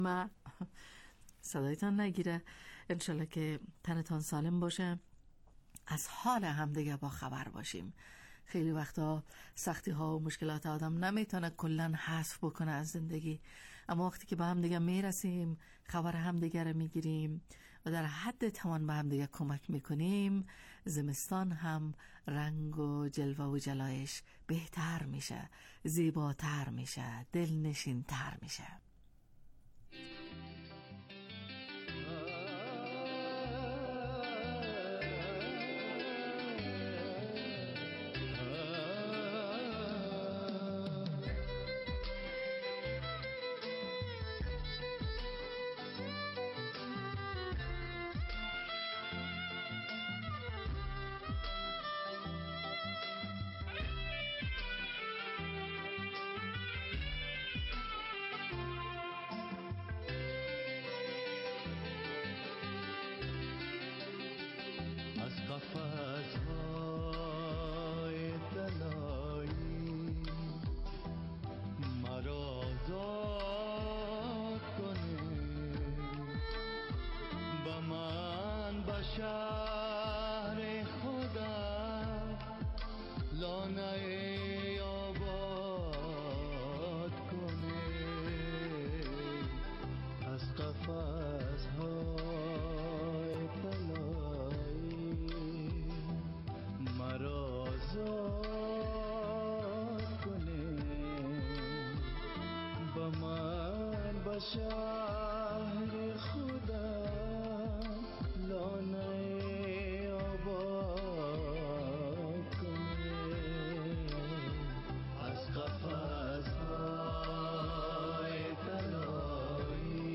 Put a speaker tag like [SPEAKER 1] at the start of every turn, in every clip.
[SPEAKER 1] من صدایتان نگیره، انشالله که تنتان سالم باشه، از حال همدیگه با خبر باشیم. خیلی وقتا سختی ها و مشکلات آدم نمیتونه کلن حذف بکنه از زندگی، اما وقتی که با همدیگه میرسیم، خبر همدیگه رو میگیریم و در حد توان به همدیگه کمک میکنیم، زمستان هم رنگ و جلوه و جلایش بهتر میشه، زیباتر میشه، دلنشینتر میشه.
[SPEAKER 2] شهر خدا لانه آباد کنه، از قفس های طلایی مرا آزاد کنه، با من با شهر خدا لانه آباد کنه، از قفس های طلایی.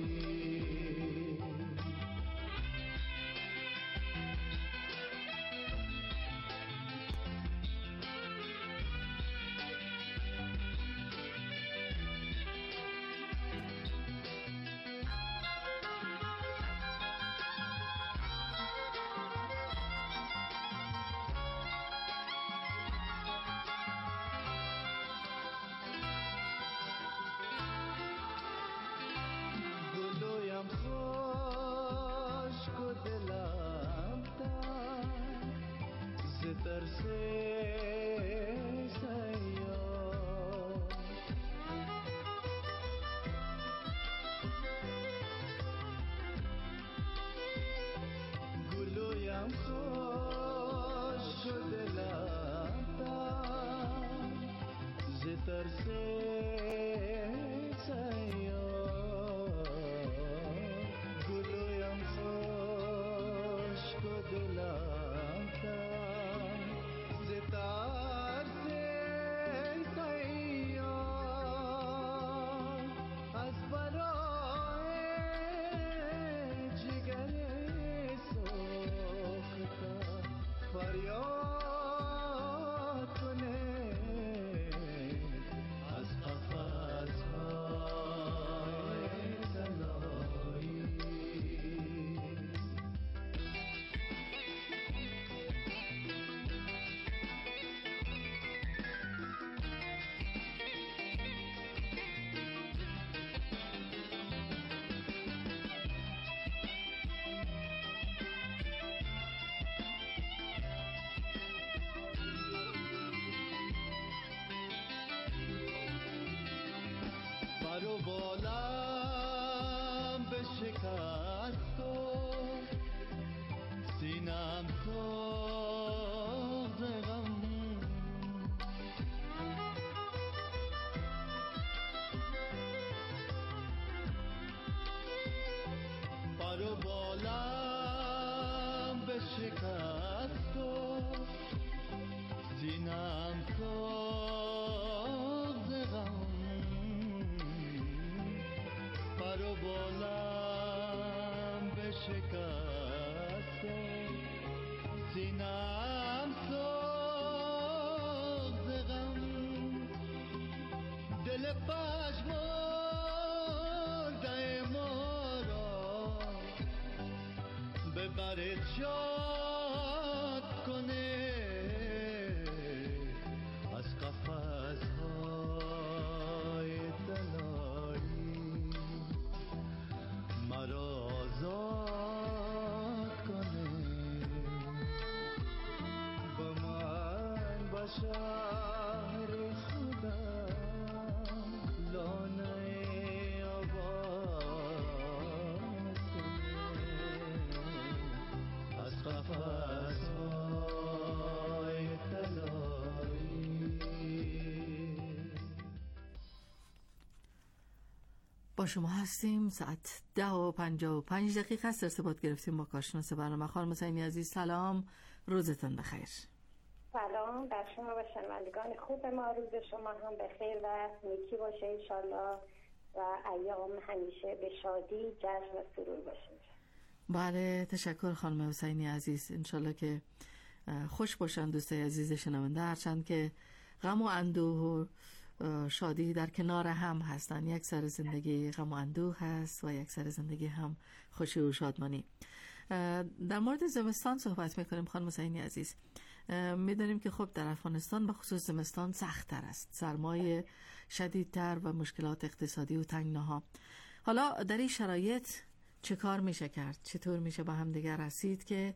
[SPEAKER 1] با شما هستیم. ساعت 10:55 است. ارتباط گرفتیم با کارشناس برنامه. خانم حسینی عزیز سلام، روزتون بخیر.
[SPEAKER 3] سلام بر شما و شنوندگان خوب ما. روز شما هم بخیر و نیکی باشه انشالله و ایام همیشه به شادی، جشن و سرور باشه.
[SPEAKER 1] بله تشکر خانم حسینی عزیز. انشالله که خوش باشن دوستای عزیز شنونده، هرچند که غم و اندوه و شادی در کنار هم هستن. یک سر زندگی غم و اندوه هست و یک سر زندگی هم خوشی و شادمانی. در مورد زمستان صحبت میکنیم خانم حسینی عزیز. میدونیم که خب در افغانستان به خصوص زمستان سخت تر است، سرمایه شدیدتر و مشکلات اقتصادی و تنگناها. حالا در این شرایط چه کار میشه کرد؟ چطور میشه با هم دیگر رسید که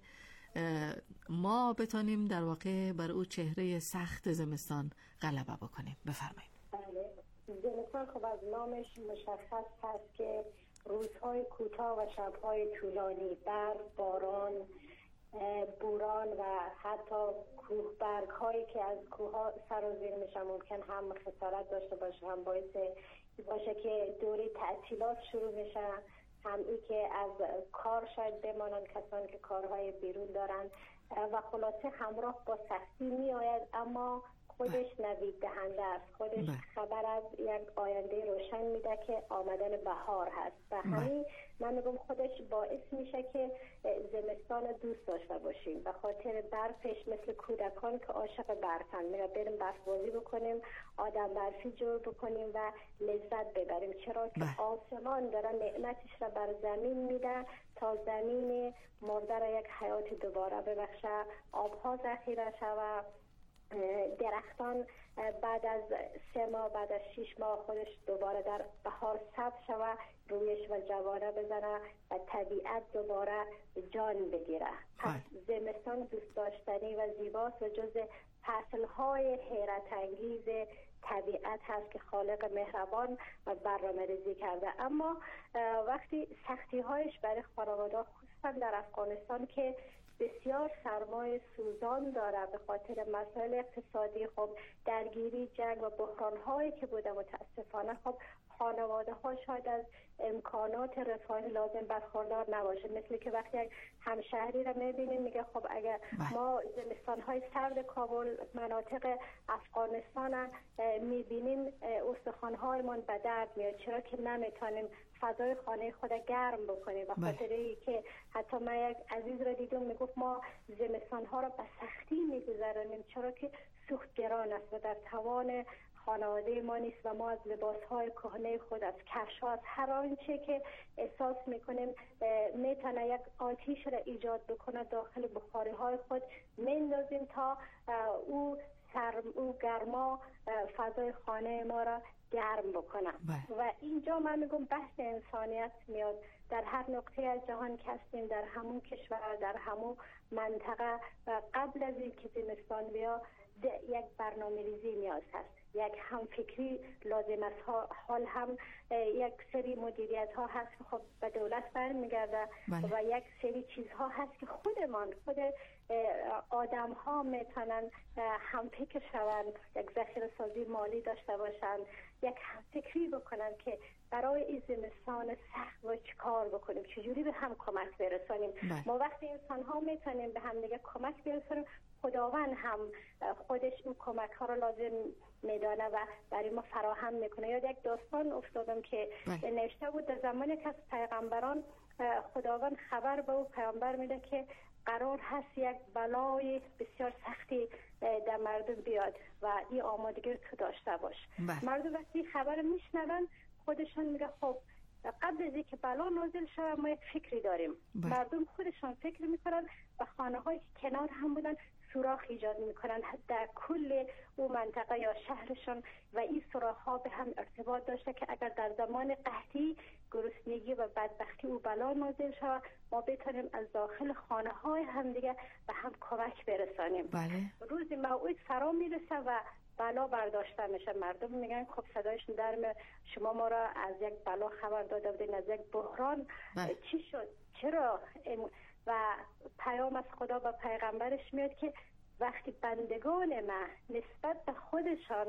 [SPEAKER 1] ما بتونیم در واقع بر او چهره سخت زمستان غلبه بکنیم؟ بفرمایید.
[SPEAKER 3] بله، زمستان خب از نامش مشخص هست که روزهای کوتاه و شبهای طولانی، برف، باران، بوران و حتی کوه برگ هایی که از کوه ها سرازیر میشن ممکن هم خسارت داشته باشه، هم باعث باشه که دوره تعطیلات شروع میشه، هم ای که از کار شاید بمانن کسانی که کارهای بیرون دارن و خلاصه همراه با سختی می آید، اما خودش نوید دهنده است. خودش خبر از یک آینده روشن میده که آمدن بهار هست و همین من میگم خودش باعث میشه که زمستان دوست داشته باشیم. به خاطر برفش مثل کودکان که عاشق برفن، میره بریم برف بازی بکنیم، آدم برفی جور بکنیم و لذت ببریم، چرا که آسمان داره نعمتش را بر زمین میده تا زمین مرده را یک حیات دوباره ببخشه، آبها ذخیره شود، درختان بعد از 3 ماه بعد از 6 ماه خودش دوباره در بهار سبز شود، رویش و جوانه بزنه و طبیعت دوباره جان بگیره. پس زمستان دوست داشتنی و زیباست و جز فصلهای حیرت انگیز طبیعت هست که خالق مهربان و برنامه‌ریزی کرده. اما وقتی سختی هایش برای خانواده خصوصا در افغانستان که بسیار سرمایه سوزان داره به خاطر مسائل اقتصادی، خب درگیری، جنگ و بحران هایی که بوده، متاسفانه خب خانواده ها شاید از امکانات رفاهی لازم برخوردار نباشه. مثل که وقتی یک همشهری را میبینیم میگه خب اگر ما زمستان های سرد کابل، مناطق افغانستان میبینیم، استخوان هایمان به درد میاد، چرا که نمیتونیم فضای خانه خود گرم بکنیم. به خاطر اینکه حتی من یک عزیز را دیدم میگفت ما زمستان ها را به سختی میگذرانیم چرا که سوخت گران است و در توان خانواده ما نیست و ما از لباس‌های کهنه خود، از کفش‌ها، از هر آنچه که احساس می‌کنیم میتونه یک آتش را ایجاد بکنه داخل بخاری‌های خود میندازیم تا او گرما فضای خانه ما را گرم بکنه. و اینجا من میگم بحث انسانیت میاد. در هر نقطه از جهان که هستیم، در همون کشور، در همون منطقه، و قبل از اینکه زمستان بیاد یک برنامه‌ریزی نیاز هست، یک همفکری لازم است. حال هم یک سری مدیریت ها هست که خب به دولت برمیگرده و یک سری چیزها هست که خود آدم ها میتونن همفکر شوند، یک ذخیره سازی مالی داشته باشن، یک همفکری بکنن که برای این زمستان سخت و چیکار بکنیم، چجوری به هم کمک برسانیم. ما وقتی انسان ها میتونیم به هم دیگه کمک برسانیم، خداوند هم خودش اون کمک ها رو لازم میدانه و برای ما فراهم میکنه. یاد یک داستان افتادم که نوشته بود در زمانی که از پیغمبران خداوند خبر به او پیامبر میده که قرار هست یک بلای بسیار سختی در مردم بیاد و این آمادگی تو داشته باش. مردم وقتی خبر میشنون خودشان میگه خب قبل از اینکه بلا نازل شود ما یک فکری داریم. مردم خودشان فکر میکنن و خانه های که کنار هم بودن سوراخ ایجاد میکنن در کل او منطقه یا شهرشان و این سوراخ ها به هم ارتباط داشته که اگر در زمان قحطی، گرسنگی و بدبختی او بلا نازل شود ما بتونیم از داخل خانه های هم دیگه به هم کمک برسانیم. روز موعود فرا میرسه و بلا برداشته میشه. مردم میگن خب صدایشون در میاد شما ما را از یک بلا خبر داده بودین، از یک بحران. چی شد؟ چرا؟ و پیام از خدا به پیغمبرش میاد که وقتی بندگان من نسبت به خودشان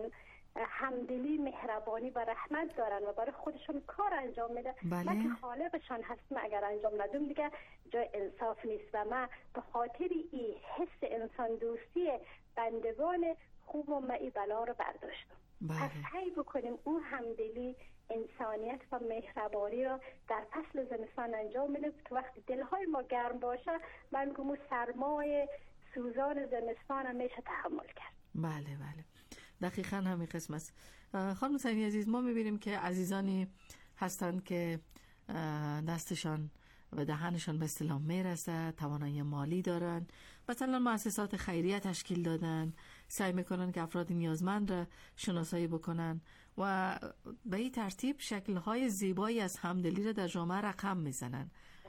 [SPEAKER 3] همدلی، مهربانی و رحمت دارن و برای خودشون کار انجام میدن. ما که خالقشان هستیم اگر انجام ندیم دیگه جای انصاف نیست و ما به خاطر این حس انسان دوستی بندگان خوب و معی بلا رو برداشتم. پس سعی بکنیم اون همدلی، انسانیت و مهربانی رو در فصل زمستان انجام بدیم که وقتی دلهای ما گرم باشه من میگم سرمای سوزان زمستان هم میشه تحمل کرد.
[SPEAKER 1] بله دقیقاً همین قسم است. خانم حسینی عزیز، ما میبینیم که عزیزانی هستند که دستشان و دهنشان به اصطلاح میرسه، توانایی مالی دارن، مثلا مؤسسات خیریه تشکیل دادن، سعی میکنن که افراد نیازمند را شناسایی بکنن و به این ترتیب شکل‌های زیبایی از همدلی را در جامعه رقم میزنن.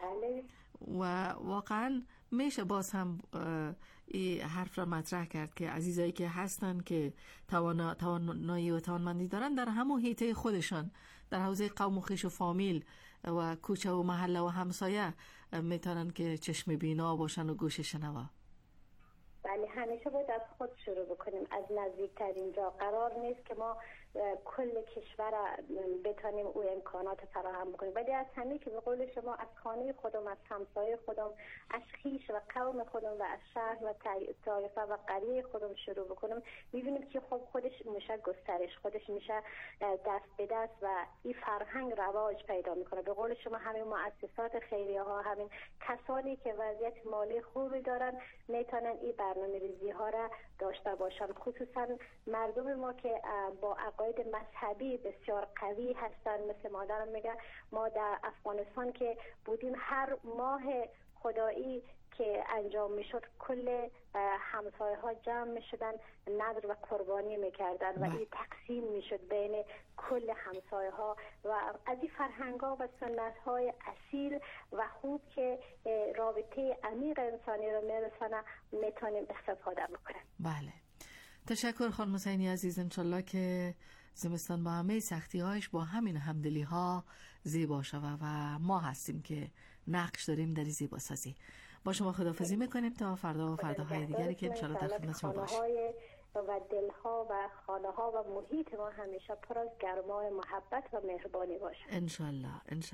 [SPEAKER 1] و واقعا میشه باز هم این حرف را مطرح کرد که عزیزایی که هستن که توانایی و توانمندی دارن در همون حیطه خودشان، در حوزه قوم و خویش و فامیل و کوچه و محله و همسایه میتونن که چشم بینا باشن و گوش شنوا.
[SPEAKER 3] بله، همیشه باید از خود شروع بکنیم، از نزدیکترین جا. قرار نیست که ما کل کشور بتانیم او امکانات فراهم بکنیم، ولی از همه که به قول شما از خانه خودم، از همسایه خودم، از خویش و قوم خودم و از شهر و طایفه و قریه خودم شروع بکنیم، میبینیم که خب خودش میشه گسترش، خودش میشه دست به دست و این فرهنگ رواج پیدا میکنه. به قول شما همین مؤسسات خیریه ها، همین کسانی که وضعیت مالی خوبی دارن میتونن این برنامه‌ریزی ها را داشته باشن، خصوصا مردم ما که با عقاید مذهبی بسیار قوی هستن. مثل مادرم میگه ما در افغانستان که بودیم هر ماه خدایی که انجام میشد کل همسایه ها جمع میشدن، نذر و قربانی میکردن و این تقسیم میشد بین کل همسایه ها و از این فرهنگ ها و سنت های اصیل و خوب که رابطه عمیق انسانی رو میرسانه میتونیم استفاده بکنیم.
[SPEAKER 1] بله، تشکر خانم حسینی عزیز. انشالله که زمستان با همه سختی هایش با همین همدلی ها زیبا شود و ما هستیم که نقش داریم در زیبا سازی. با شما خداحافظی میکنیم تا فردا و فرداهای دیگری که انشالله در خدمت شما باشیم.
[SPEAKER 3] و دلها و خانه ها و محیط ما همیشه پر از گرمای محبت و مهربانی باشه
[SPEAKER 1] انشالله.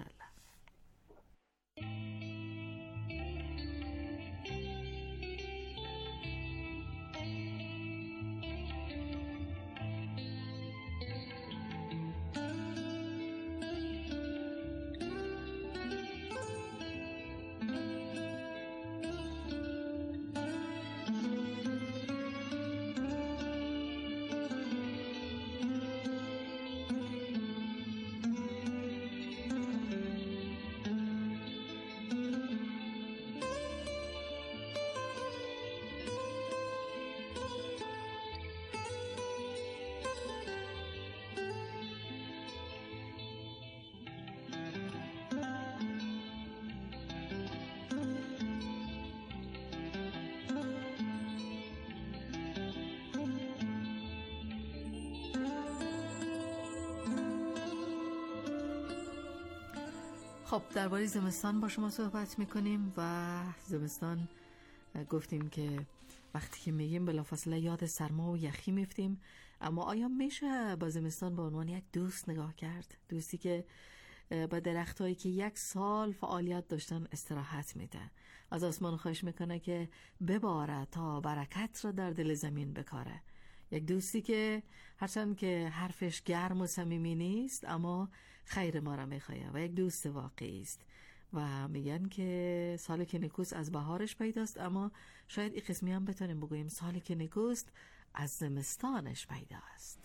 [SPEAKER 1] خب درباره زمستان با شما صحبت میکنیم و زمستان گفتیم که وقتی که میگیم بلافاصله یاد سرما و یخی میفتیم، اما آیا میشه با زمستان به عنوان یک دوست نگاه کرد؟ دوستی که با درختایی که 1 سال فعالیت داشتن استراحت میده، از آسمان خواهش میکنه که بباره تا برکت را در دل زمین بکاره. یک دوستی که هرچند که حرفش گرم و صمیمی نیست اما خیر ما را میخواه و یک دوست واقعی است و میگن که سالی که نکوست از بهارش پیداست، اما شاید این قسمی هم بتونیم بگوییم سالی که نکوست از زمستانش پیداست.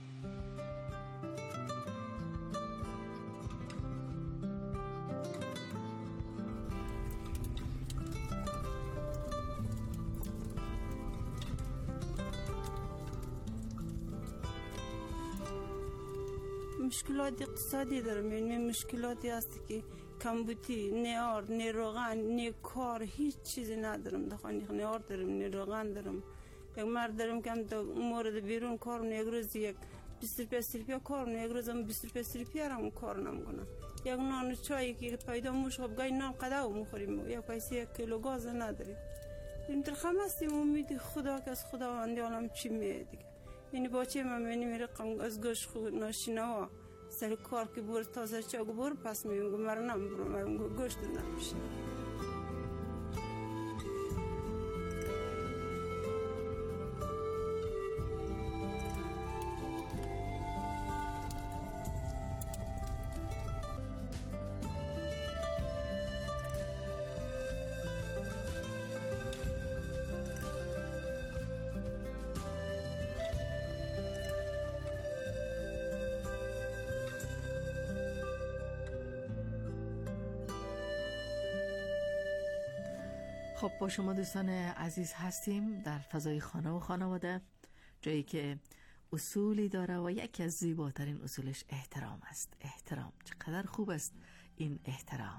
[SPEAKER 4] مشکلات اقتصادی دارم، یعنی مشکلاتی هست که کمبودی، نه آرد، نه روغن، نه کار، هیچ چیزی ندارم. دخانی نه آرد دارم، نه روغن دارم. یک مرد دارم که هم مورد بیرون کار نه، یک روز یک 25 روپیه کار نه، یک روز هم 25 روپیه هم کار نمیکنم. یک نان چایی که پیدا موش خب گاهی نان قداو میخوریم، یک پیسه 1 کیلو گاز نداریم. این ترخم هستیم، امید خدا که از خداوندی عالم چی میه دیگه. یعنی باچه من میبینیم رقم از گوش خود ناشینا سر کار که بور تازه چاگو بور پس میگم مرنم برو مرم گوشت نمیشه.
[SPEAKER 1] خب با شما دوستان عزیز هستیم در فضای خانه و خانواده، جایی که اصولی داره و یکی از زیباترین اصولش احترام است. احترام، چقدر خوب است این احترام.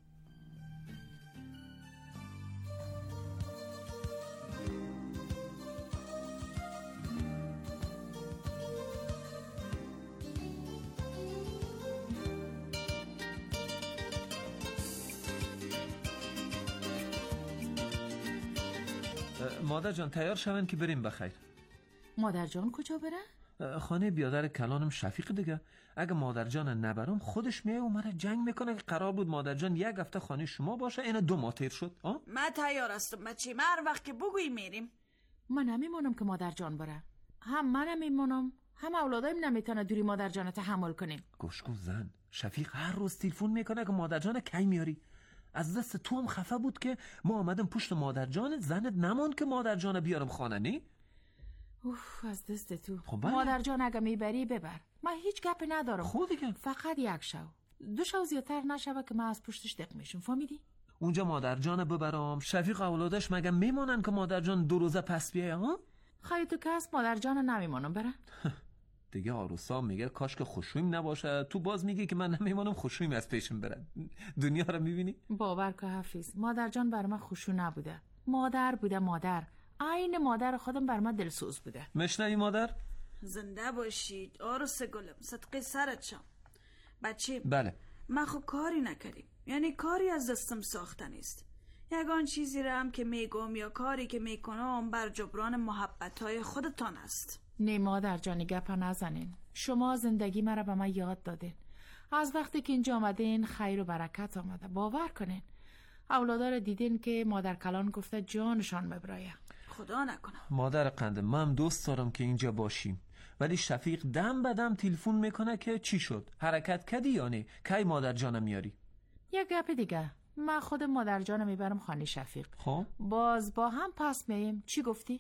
[SPEAKER 5] مادر جان تیار شون که بریم بخیر.
[SPEAKER 1] مادر جان کجا بره؟
[SPEAKER 5] خانه بیادر کلانم شفیق دیگه. اگه مادر جان نبرم خودش میه و مرا جنگ میکنه که قرار بود مادر جان یک هفته خانه شما باشه، این 2 ماه تیر شد.
[SPEAKER 6] من تیار هستم بچه، من هر وقت که بگویی میریم.
[SPEAKER 7] من نمیمونم که مادر جان بره، هم من نمیمونم هم اولادایم نمیتونه دوری مادر جان تحمل کنیم.
[SPEAKER 5] گوشگو زن، شفیق هر روز تلفن میکنه که مادر جان کی میاری. از دست تو هم خفه بود که ما آمدم پشت مادر جان، زنت نماند که مادر جان بیارم خانه. نی؟
[SPEAKER 7] اوف از دست تو.
[SPEAKER 5] خب
[SPEAKER 7] مادر جان اگه میبری ببر، من هیچ گپی ندارم.
[SPEAKER 5] خود دیگه
[SPEAKER 7] فقط 1 شو 2 شو زیادتر نشوه که من از پشتش دق میشم، فهمیدی؟
[SPEAKER 5] اونجا مادر جان ببرم، شفیق اولادش مگه میمونن که مادر جان 2 روزه پس بیایه؟ ها
[SPEAKER 7] خیلی تو کس مادر جان نمیمونم بره.
[SPEAKER 5] دیگه آروسا میگه کاش که خوشویم نباشه، تو باز میگی که من نمیمونم خوشویم از پیشم بره. دنیا رو میبینی؟
[SPEAKER 7] باور که حفیظ، مادر جان بر من خوشو نبوده، مادر بوده. مادر عین مادر خودم بر من دلسوز بوده.
[SPEAKER 5] مشنوی مادر؟
[SPEAKER 6] زنده باشید آروس گلم، صدقه سرت شم. بچه
[SPEAKER 5] بله.
[SPEAKER 6] من خب کاری نکردیم، یعنی کاری از دستم ساخته نیست. یگان چیزی را هم که میگم یا کاری که میکنم بر جبران محبتهای خودتان است.
[SPEAKER 7] نه مادر جانی گپا نزنین، شما زندگی مرا به من یاد دادین. از وقتی که اینجا آمدین خیر و برکت آمده. باور کنین اولادا رو دیدین که مادر کلان گفته جانشان ببرایه.
[SPEAKER 6] خدا نکنه.
[SPEAKER 5] مادر قنده، من دوست دارم که اینجا باشیم، ولی شفیق دم بدم تلفن میکنه که چی شد، حرکت کردی یا نه، کی مادر جانم میاری.
[SPEAKER 7] یک گپ دیگه، من خود مادر جانم میبرم خانه شفیق.
[SPEAKER 5] خب
[SPEAKER 7] باز با هم پس مییم. چی گفتی؟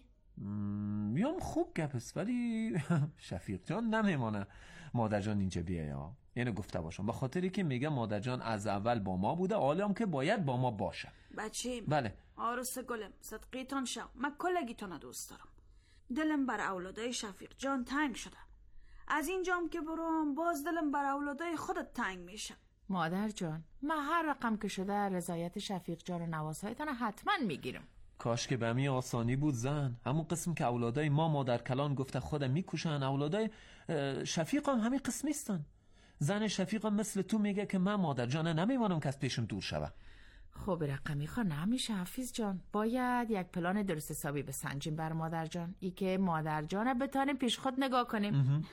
[SPEAKER 5] میام خوب گپست، ولی شفیق جان نمیمانه مادر جان اینجا بیایه. اینو گفته باشم به خاطری که میگه مادر جان از اول با ما بوده، حالا هم که باید با ما باشه.
[SPEAKER 6] بچه
[SPEAKER 5] بله.
[SPEAKER 6] آروس گلم صدقیتان شم، من کلگیتان دوست دارم. دلم بر اولادای شفیق جان تنگ شده. از اینجام که برام باز دلم بر اولادای خودت تنگ میشه.
[SPEAKER 7] مادر جان من هر رقم که شده رضایت شفیق جان و نواسایتان حتما میگیرم.
[SPEAKER 5] کاش که به می آسانی بود زن. همون قسم که اولادای ما مادر کلان گفته خودم میکشن، اولادای شفیق هم همین قسم نیستن. زن شفیق هم مثل تو میگه که من مادر جانه نمیمانم که از پیشم دور شوه.
[SPEAKER 7] خب رقمی خواه نمیشه حفیظ جان، باید یک پلان درست حسابی بسنجیم بر مادر جان، ای که مادر جانه بتانیم پیش خود نگاه کنیم.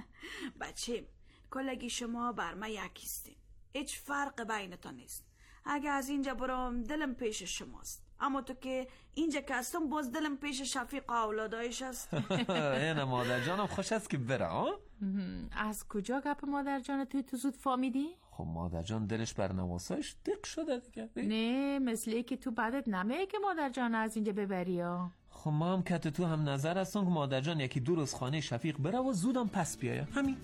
[SPEAKER 6] بچه کلگی شما بر من یکیستیم، هیچ فرق بینتان نیست. اگه از اینجا برام دلم پیش شماست، اما تو که اینجا که هستم باز دلم پیش شفیق اولادایش است.
[SPEAKER 5] اینه مادر جانم خوش است که بره.
[SPEAKER 7] از کجا گپ مادر جان توی تو زود فهمیدی؟
[SPEAKER 5] خب مادر جان دلش بر نواسایش دق شده دیگه.
[SPEAKER 7] نه مثلی که تو بعدت نمیه که مادر جان از اینجا ببری ها.
[SPEAKER 5] خب ما هم که تو هم نظر هستم که مادر جان 1-2 روز خانه شفیق بره و زودم پس بیایه. همین.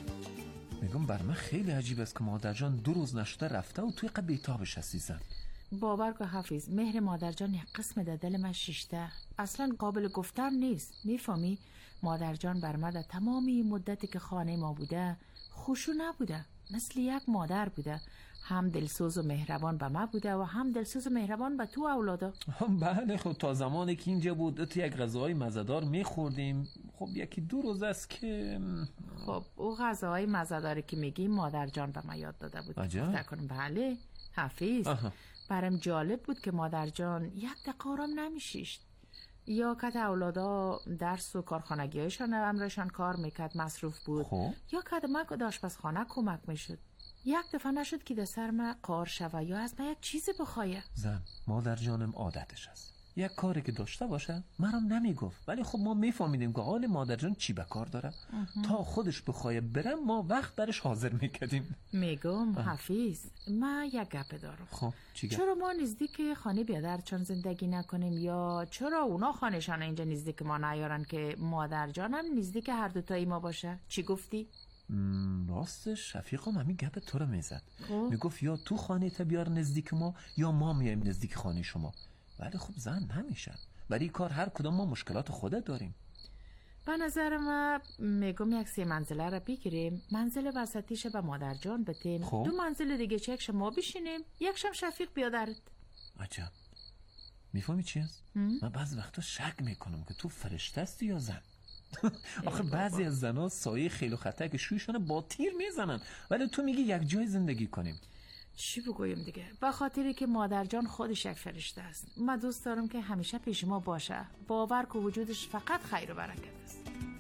[SPEAKER 5] بر من خیلی عجیب است که مادر جان 2 روز نشده رفته و توی قد بیتابش هستی زن.
[SPEAKER 7] باور کن حفیظ، مهر مادر جان یک قسم در دل من شیشته، اصلا قابل گفتن نیست. میفهمی؟ مادر جان بر من تمامی مدتی که خانه ما بوده خوشو نبوده، مثل یک مادر بوده، هم دلسوز و مهربان به من بوده و هم دلسوز و مهربان به تو اولادا.
[SPEAKER 5] بله خب تا زمانی که اینجا بود تو یک غذاهای مزه‌دار میخوردیم. خب یکی 2 روز است که
[SPEAKER 7] خب او غذاهای مزه‌داری که میگی مادر جان به من یاد داده بود. فکر کنم بله حفیظ. برام جالب بود که مادر جان یک دقیقه آرام نمیشیشت. یا کت اولادا درس و کارخانگی‌هایشان امرشان کار میکرد، مصروف بود. یا کت من که آشپزخانه کمک میشد. یک دفعه نشد که در سر من قار شوه یا از من یک چیزی بخواه.
[SPEAKER 5] زن، مادر جانم عادتش است یک کاری که داشته باشه مرام نمیگفت، ولی خب ما میفهمیدیم که حال مادر جان چی به کار داره. تا خودش بخواه برم ما وقت درش حاضر میکردیم.
[SPEAKER 7] میگم حفیظ، من یک گپ دارم.
[SPEAKER 5] خب چی گپ؟
[SPEAKER 7] چرا ما نزدیک خانه بیادر چون زندگی نکنیم، یا چرا اونا خانهشان اینجا نزدیک ما نیارن که مادر جانم نزدیک هر دوتایی ما باشه؟ چی گفتی؟
[SPEAKER 5] راستش شفیقم همین گپ تو رو میزد. میگفت یا تو خانه تا بیار نزدیک ما یا ما میایم نزدیک خانه شما. ولی خب زن نمیشه، برای کار هر کدام ما مشکلات خودت داریم.
[SPEAKER 7] به نظر من میگم یک 3 منزله را بگیریم، منزل وسطیش به مادر جان بتیم، 2 منزل دیگه چه یک شما بشینیم، یک شم شفیق بیادرت.
[SPEAKER 5] عجب. میفهمی چی است؟ من بعضی وقتا شک میکنم که تو فرشته هستی یا زن. آخه بعضی از زنها سایه خیل و خطک شویشان با تیر میزنن، ولی تو میگی یک جای زندگی کنیم.
[SPEAKER 7] چی بگویم دیگه؟ به خاطری که مادر جان خودش یک فرشته است. من دوست دارم که همیشه پیش ما باشه. باور که وجودش فقط خیر و برکت است.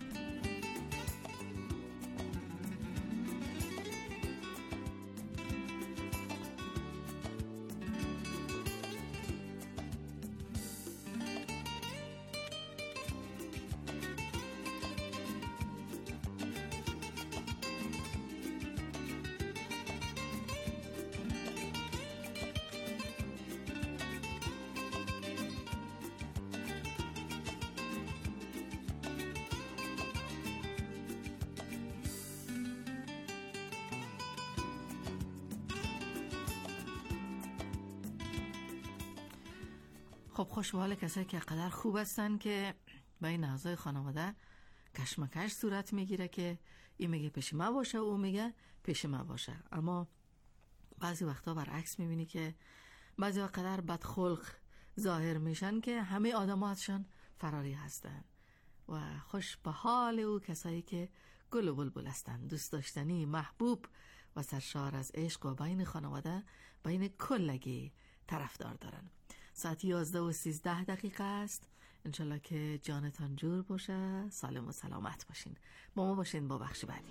[SPEAKER 1] خب خوشحال کسایی که قدر خوب هستن که با این اعضای خانواده کشمکش صورت میگیره که این میگه پیش ما باشه و اون میگه پیش ما باشه. اما بعضی وقتا برعکس میبینی که بعضی وقت قدر بدخلق ظاهر میشن که همه آدماتشان فراری هستن و خوش به حال او کسایی که گل و بلبل هستن، دوست داشتنی، محبوب و سرشار از عشق و بین خانواده بین کلگی طرفدار دارن. ساعت 11:13 است. انشالله که جانتان جور باشه، سالم و سلامت باشین. با ما باشین با بخش بعدی.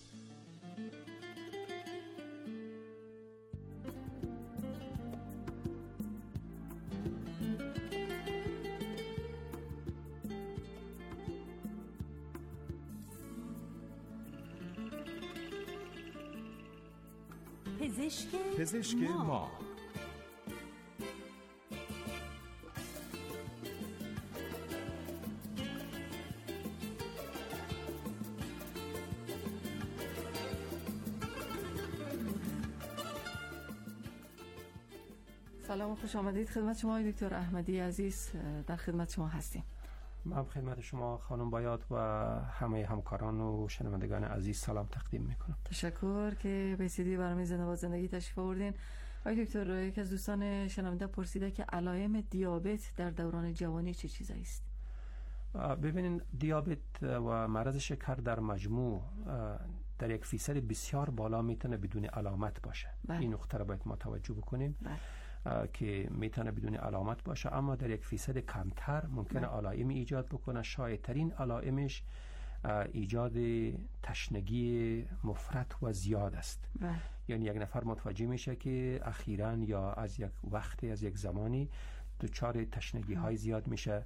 [SPEAKER 8] پزشک ما.
[SPEAKER 1] سلام و خوش آمدید خدمت شما دکتر احمدی عزیز. در خدمت شما هستیم.
[SPEAKER 9] من خدمت شما خانم بایات و همه همکاران و شنوندگان عزیز سلام تقدیم میکنم.
[SPEAKER 1] تشکر که به سیدی برنامه زنده زندگی تشریف آوردین. آقای دکتر، یک از دوستان شنونده پرسیده که علائم دیابت در دوران جوانی چه چیزایی است؟
[SPEAKER 9] ببینین، دیابت و مرض شکر در مجموع در 1% بسیار بالا میتونه بدون علامت باشه. این نقطه رو باید ما توجه بکنیم که میتونه بدون علامت باشه، اما در 1% کمتر ممکنه علائمی ایجاد بکنه. شایع‌ترین علائمش ایجاد تشنگی مفرط و زیاد است. یعنی یک نفر متوجه میشه که اخیراً یا از یک وقتی از یک زمانی دچار تشنگی های زیاد میشه،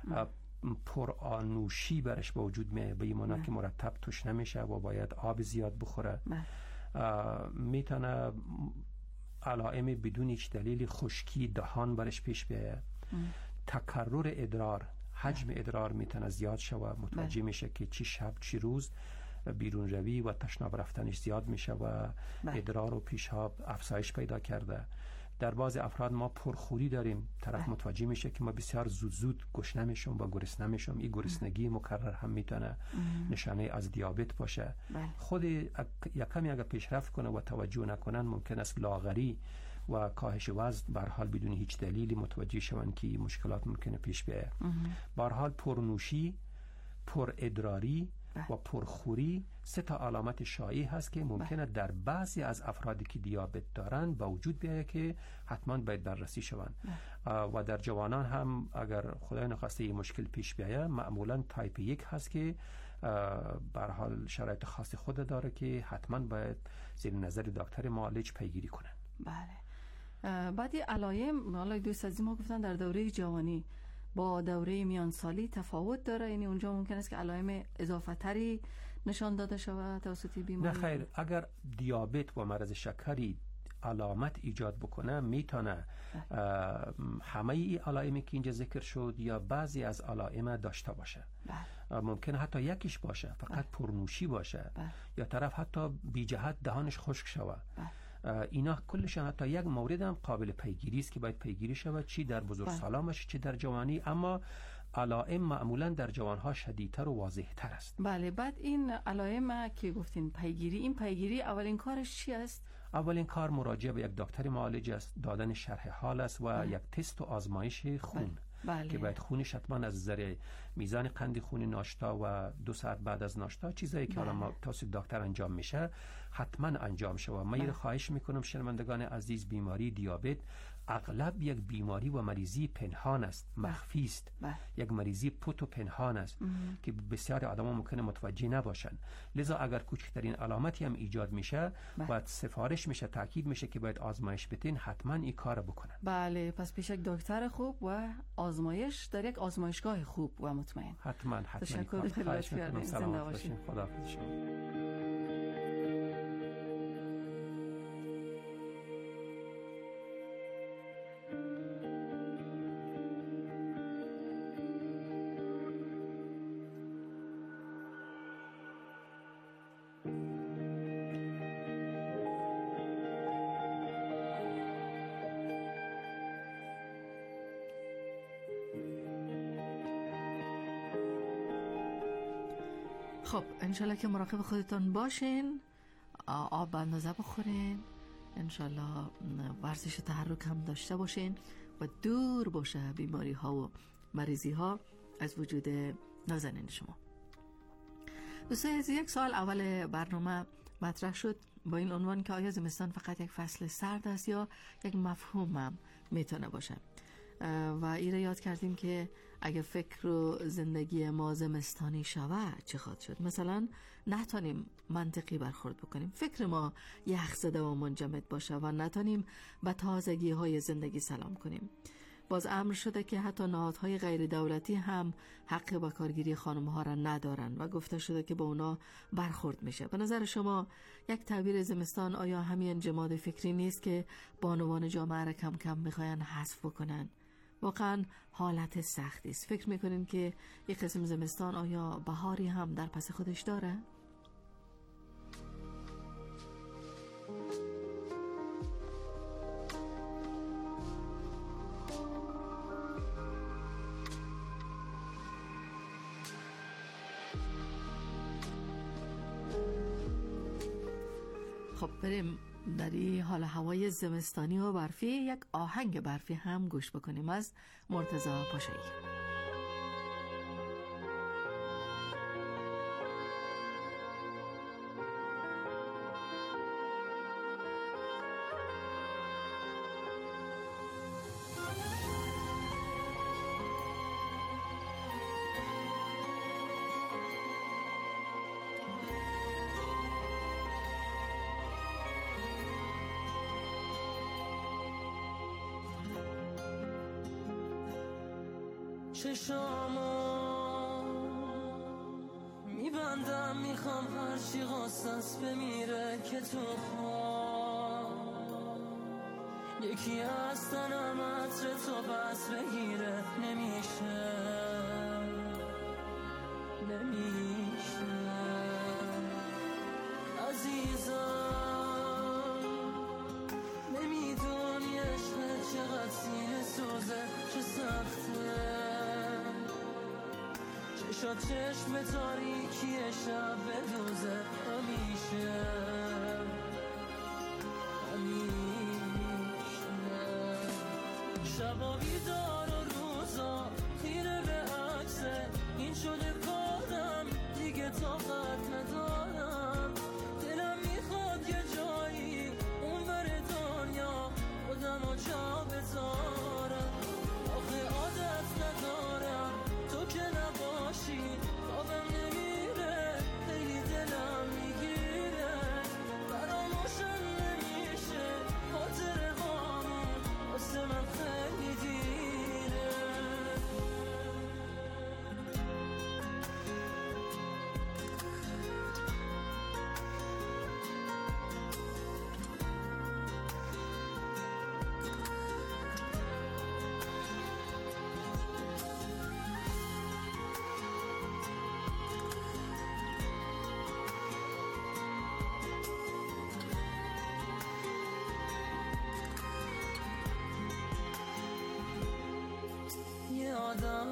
[SPEAKER 9] پرآنوشی برش به وجود میاد، به این معنی که مرتب تشنه میشه و باید آب زیاد بخوره. میتونه علائم بدون هیچ دلیل خشکی دهان برش پیش بیاید. تکرر ادرار، حجم ادرار میتونه زیاد شه و متوجه میشه که چی شب چی روز بیرون روی و تشناب رفتنش زیاد میشه و ادرار و پیشاب افزایش پیدا کرده. در بعض افراد ما پرخوری داریم، طرف متوجه میشه که ما بسیار زود گشنه میشم و گرسنه میشم. این گرسنگی مکرر هم میتونه نشانه از دیابت باشه. خود یک کمی اگر پیشرفت کنه و توجه نکنن ممکن است لاغری و کاهش وزن به هر حال بدون هیچ دلیلی متوجه شوند که مشکلات ممکنه پیش بیاید. به هر حال پرنوشی، پر ادراری و پرخوری 3 علامت شایع هست که ممکنه در بعضی از افرادی که دیابت دارن به وجود بیاید که حتما باید بررسی شوند. و در جوانان هم اگر خدای نخواسته این مشکل پیش بیاید معمولا تایپ 1 هست که به هر حال شرایط خاص خود داره که حتما باید زیر نظر دکتر معالج پیگیری کنن.
[SPEAKER 1] بله. بعدی علائم، حالا دوست عزیز ما گفتن در دوره جوانی با دوره میانسالی تفاوت داره، یعنی اونجا ممکن است که علائم اضافه تری نشان داده شود توسط بیماری؟
[SPEAKER 9] نه خیر، اگر دیابت و مرض شکری علامت ایجاد بکنه میتونه همه ای علائمی که اینجا ذکر شد یا بعضی از علائم داشته باشه. ممکن حتی یکیش باشه، فقط پرنوشی باشه، یا طرف حتی بی جهت دهانش خشک شوه. اینا کلشان حتی یک مورد هم قابل پیگیری است که باید پیگیری شود، چی در بزرگسالانش چی در جوانی، اما علائم معمولا در جوانها شدیدتر و واضحتر است.
[SPEAKER 1] بله. بعد این علائم که گفتین پیگیری، این پیگیری اولین کارش چی است؟
[SPEAKER 9] اولین کار مراجعه به یک دکتر معالج است، دادن شرح حال است و یک تست و آزمایش خون.
[SPEAKER 1] بله.
[SPEAKER 9] که باید خونش حتما از نظر میزان قند خون ناشتا و 2 ساعت بعد از ناشتا، چیزایی که حالا ما توسط دکتر انجام میشه حتما انجام شود. من خواهش میکنم شنوندگان عزیز، بیماری دیابت اغلب یک بیماری و مریضی پنهان است، مخفی است، یک مریضی پوت و پنهان است که بسیار آدما ممکنه متوجه نباشن. لذا اگر کوچکترین علامتی هم ایجاد میشه باید سفارش میشه، تاکید میشه که باید آزمایش بدین، حتما این کار بکنن.
[SPEAKER 1] بله. پس پیش یک دکتر خوب و آزمایش در یک آزمایشگاه خوب و مطمئن.
[SPEAKER 9] حتما.
[SPEAKER 1] تشکر، خیلی لطف کردین. زنده باشین.
[SPEAKER 9] خداحافظ شما.
[SPEAKER 1] خب انشالله که مراقب خودتون باشین، آب به اندازه بخورین، انشالله ورزش تحرک هم داشته باشین و دور باشه بیماری ها و مریضی ها از وجود نازنین شما. دوستان از یک سال اول برنامه مطرح شد با این عنوان که آیا زمستان فقط یک فصل سرد است یا یک مفهوم هم میتونه باشه، و ایره یاد کردیم که اگه فکر و زندگی ما زمستانی شود چه خواهد شد. مثلا نتونیم منطقی برخورد بکنیم، فکر ما یخ زده و منجمد باشه و نتونیم به تازگی های زندگی سلام کنیم. باز امر شده که حتی نهادهای غیر دولتی هم حق با کارگیری خانم ها را ندارن و گفته شده که با اونا برخورد میشه. به نظر شما یک تعبیر زمستان آیا همین جماد فکری نیست که بانوان جامعه را کم کم میخواین حذف بکنن؟ واقعا حالت سختی است. فکر میکنین که یک قسم زمستان آیا بهاری هم در پس خودش داره؟ خب بریم در این حال هوای زمستانی و برفی یک آهنگ برفی هم گوش بکنیم از مرتضی پاشایی.
[SPEAKER 10] چشامو میبندم، میخوام هرچی قصص بمیره که تو خواب یکی از تنم عطر تو بس بگیره. نمیشه عزیزم، نمیدونی عشق شد چشم تاریکی شب بدوزه همیشه شبا بیدار و روزا خیره به عکسه این شده کارم دیگه طاقت ندارم دلم میخواد یه جایی اون بر دنیا خودم رو جا بذارم آخه عادت ندارم تو که نباشی خوابم نمیره خیلی دلم میگیره فراموشم نمیشه خاطره هامون واسه من خیلی دیره یه آدم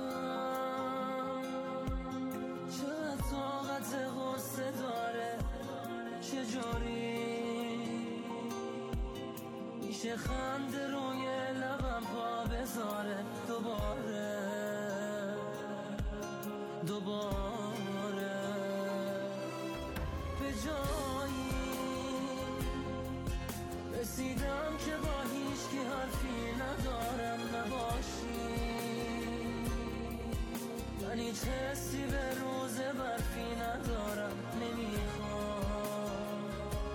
[SPEAKER 10] چه طاقت غصه داره چجوری میشه خنده روی لبم پا بذاره دوباره به جایی رسیدم که با هیچ کی حرفی ندارم نباشی من هیچ حسی به روز برفی ندارم نمیخوام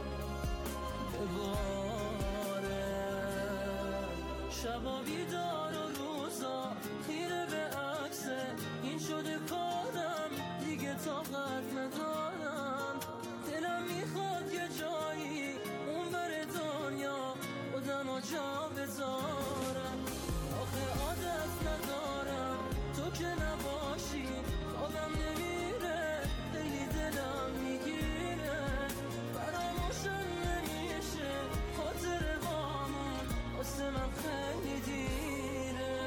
[SPEAKER 10] بباره شبا بیدار و روزا خیره به عکسه این شده کارم دیگه طاقت ندارم دلم میخواد یه جایی اون بر دنیا خودم رو جا بذارم آخه عادت ندارم تو که نباشی خوابم نمیره خیلی دلم میگیره فراموشم نمیشه خاطره هامون واسه من خیلی دیره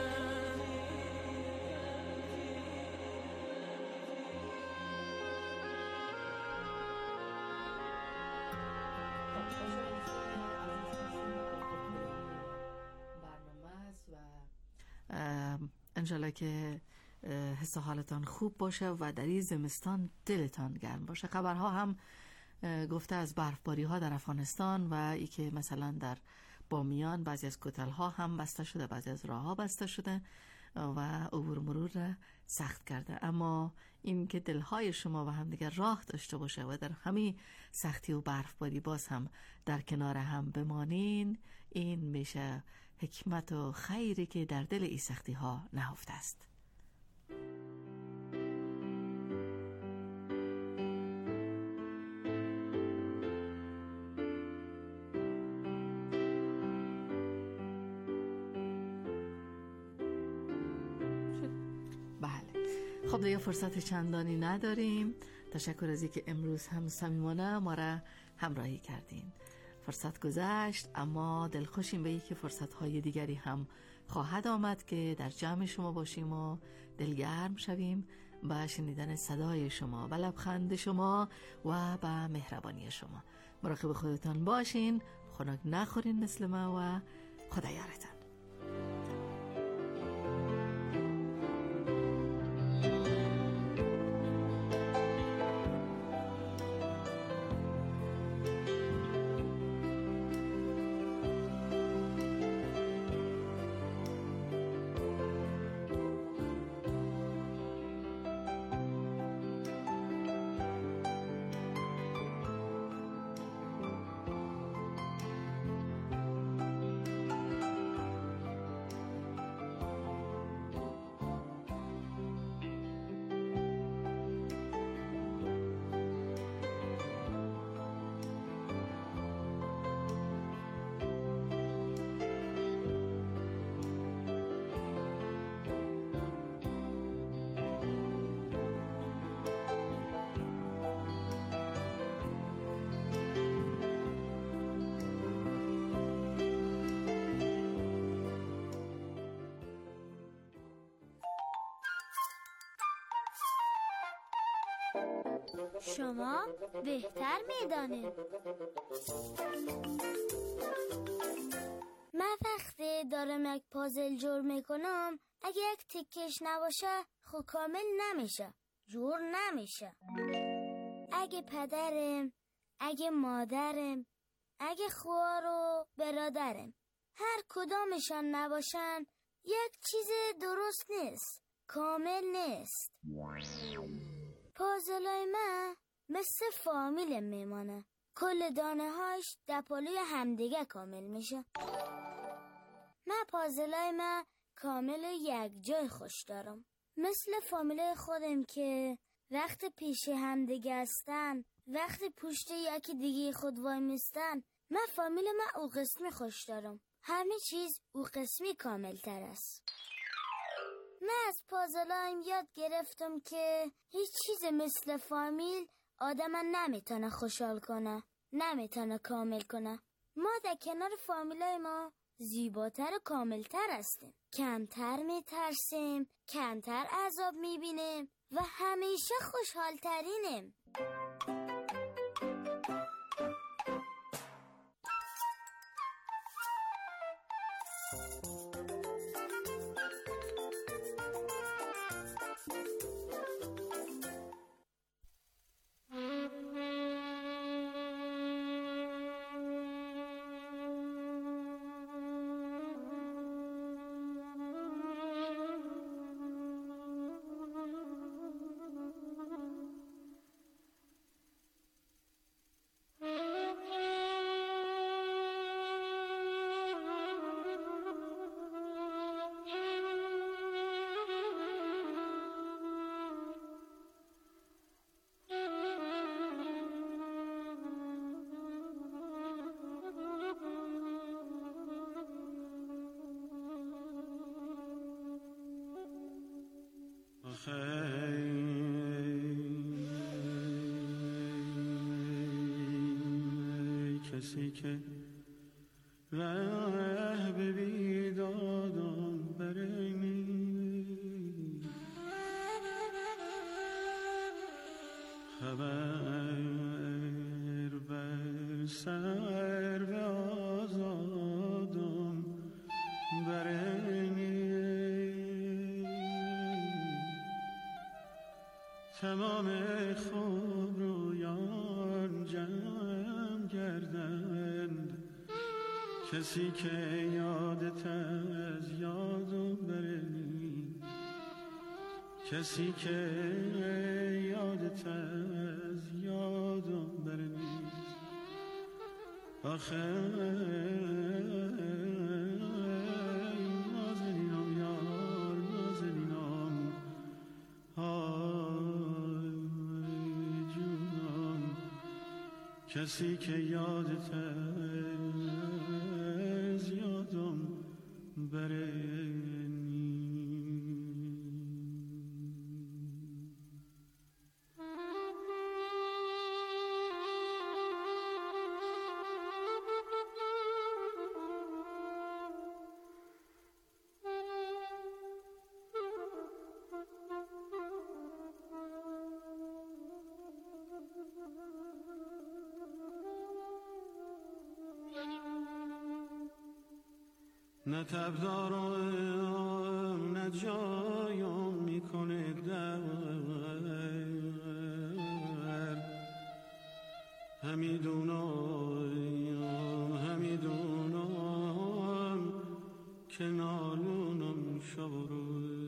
[SPEAKER 1] برنامه است و انشالله که حس حالتان خوب باشه و در این زمستان دلتان گرم باشه. خبرها هم گفته از برفباری ها در افغانستان و ای که مثلا در بامیان بعضی از کتل ها هم بسته شده، بعضی از راه ها بسته شده و عبور مرور را سخت کرده. اما این که دلهای شما و هم دیگر راه داشته باشه و در همین سختی و برفباری باز هم در کنار هم بمانین، این میشه حکمت و خیری که در دل این سختی ها نهفته است. خب دیگه فرصت چندانی نداریم. تشکر از اینکه امروز هم صمیمانه ما را همراهی کردین. فرصت گذشت اما دلخوشیم به اینکه فرصت‌های دیگری هم خواهد آمد که در جمع شما باشیم و دلگرم شویم با شنیدن صدای شما و لبخند شما و با مهربانی شما. مراقب خودتان باشین، خنک نخورین مثل ما و خدا یارتان.
[SPEAKER 11] شما بهتر میدانید. من وقتی دارم یک پازل جور میکنم، اگه یک تکش نباشه خب کامل نمیشه، جور نمیشه. اگه پدرم، اگه مادرم، اگه خواهر و برادرم هر کدامشان نباشن یک چیز درست نیست، کامل نیست. پازلای من مثل فامیل میمانه، کل دانه هاش دپالوی همدیگه کامل میشه. من پازلای من کامل یک جای خوش دارم، مثل فامیل خودم که وقت پیش همدیگه هستن، وقتی پشت یکی دیگه خود وای میستن. من فامیل من او قسمی خوش دارم، همه چیز او قسمی کامل تر است. من از پازلایم یاد گرفتم که هیچ چیز مثل فامیل آدم نمیتونه خوشحال کنه، نمیتونه کامل کنه. ما در کنار فامیلای ما زیباتر و کاملتر هستیم، کمتر میترسیم، کمتر عذاب میبینیم و همیشه خوشحالترینیم.
[SPEAKER 2] کسی که ره به بیدادان برمی، خبر بر سر به آزادان برمی، تمام خوب رویان جمع گردند، کسی که یادت از یادم برمی، کسی که یادت از یادم برمی. آخه نازنینم یار نازنینم، آی جونم، کسی که یادت از یادم برمی. نه تب دارم نه جایم میکنه در، همیدونم که نالونم شب و روز.